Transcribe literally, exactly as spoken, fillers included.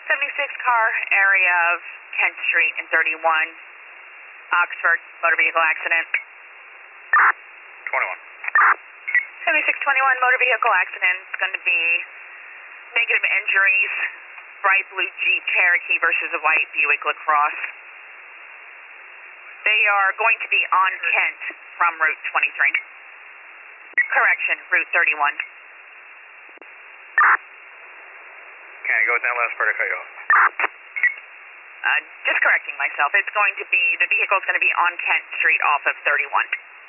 seventy-six car area of Kent Street and thirty-one, Oxford, motor vehicle accident. twenty-one. seventy-six twenty-one motor vehicle accident. It's going to be negative injuries. Bright blue Jeep Cherokee versus a white Buick LaCrosse. They are going to be on Kent from Route twenty-three. Correction, Route thirty-one. Can't go with that last part, I cut you off. Uh, just correcting myself. It's going to be, the vehicle is going to be on Kent Street off of thirty-one.